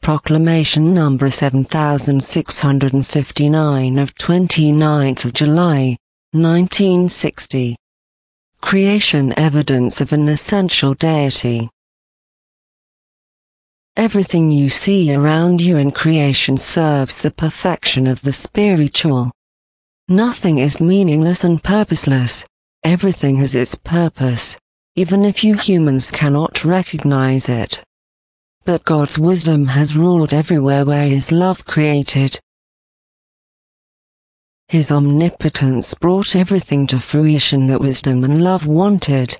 Proclamation number 7659 of 29th of July, 1960. Creation evidence of an essential deity. Everything you see around you in creation serves the perfection of the spiritual. Nothing is meaningless and purposeless. Everything has its purpose, even if you humans cannot recognize it. But God's wisdom has ruled everywhere where His love created. His omnipotence brought everything to fruition that wisdom and love wanted.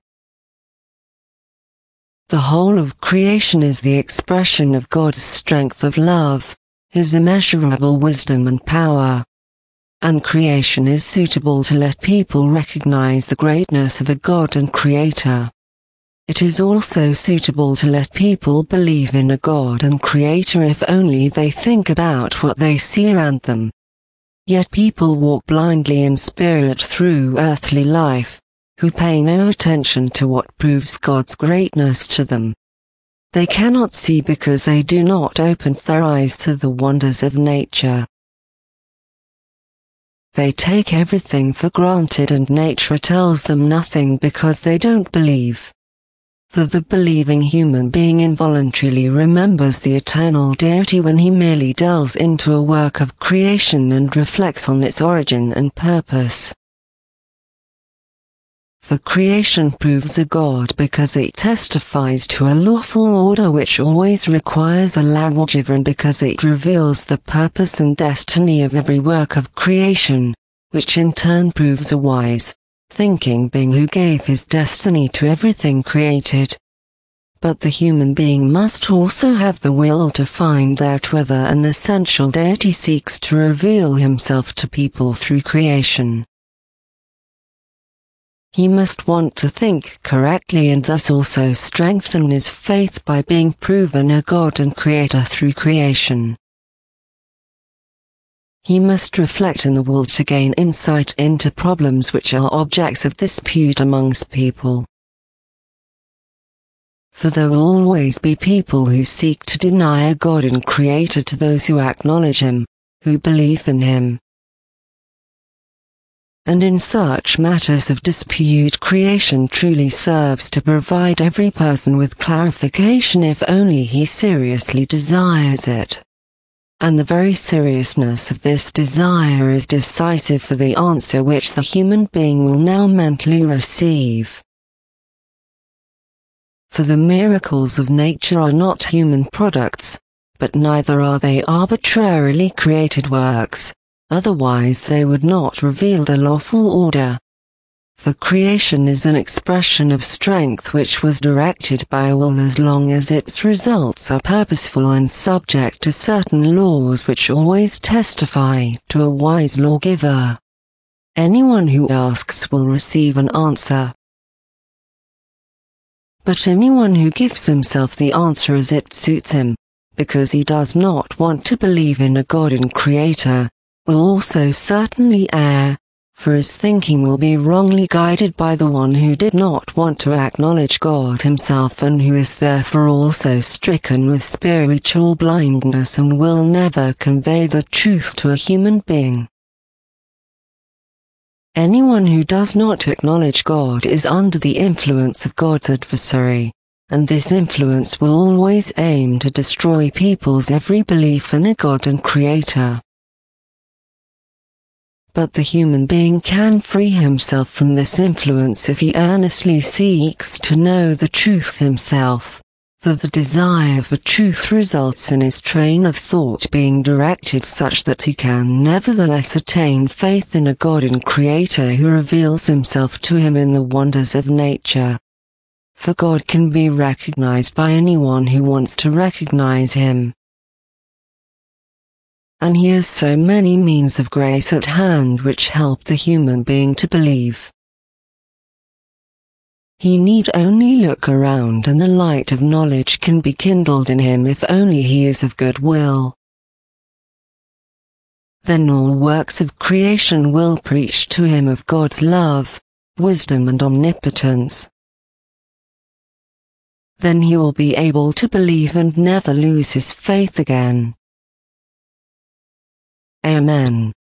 The whole of creation is the expression of God's strength of love, His immeasurable wisdom and power. And creation is suitable to let people recognize the greatness of a God and Creator. It is also suitable to let people believe in a God and Creator if only they think about what they see around them. Yet people walk blindly in spirit through earthly life, who pay no attention to what proves God's greatness to them. They cannot see because they do not open their eyes to the wonders of nature. They take everything for granted and nature tells them nothing because they don't believe. For the believing human being involuntarily remembers the eternal deity when he merely delves into a work of creation and reflects on its origin and purpose. For creation proves a God because it testifies to a lawful order which always requires a lawgiver, and because it reveals the purpose and destiny of every work of creation, which in turn proves a wise, thinking being who gave his destiny to everything created. But the human being must also have the will to find out whether an essential deity seeks to reveal himself to people through creation. He must want to think correctly and thus also strengthen his faith by being proven a God and Creator through creation. He must reflect in the will to gain insight into problems which are objects of dispute amongst people. For there will always be people who seek to deny a God and Creator to those who acknowledge Him, who believe in Him. And in such matters of dispute, creation truly serves to provide every person with clarification if only he seriously desires it. And the very seriousness of this desire is decisive for the answer which the human being will now mentally receive. For the miracles of nature are not human products, but neither are they arbitrarily created works, otherwise they would not reveal the lawful order. For creation is an expression of strength which was directed by a will as long as its results are purposeful and subject to certain laws which always testify to a wise lawgiver. Anyone who asks will receive an answer. But anyone who gives himself the answer as it suits him, because he does not want to believe in a God and Creator, will also certainly err, for his thinking will be wrongly guided by the one who did not want to acknowledge God himself and who is therefore also stricken with spiritual blindness and will never convey the truth to a human being. Anyone who does not acknowledge God is under the influence of God's adversary, and this influence will always aim to destroy people's every belief in a God and Creator. But the human being can free himself from this influence if he earnestly seeks to know the truth himself, for the desire for truth results in his train of thought being directed such that he can nevertheless attain faith in a God and Creator who reveals himself to him in the wonders of nature. For God can be recognized by anyone who wants to recognize Him. And He has so many means of grace at hand which help the human being to believe. He need only look around and the light of knowledge can be kindled in him if only he is of good will. Then all works of creation will preach to him of God's love, wisdom and omnipotence. then he will be able to believe and never lose his faith again. Amen.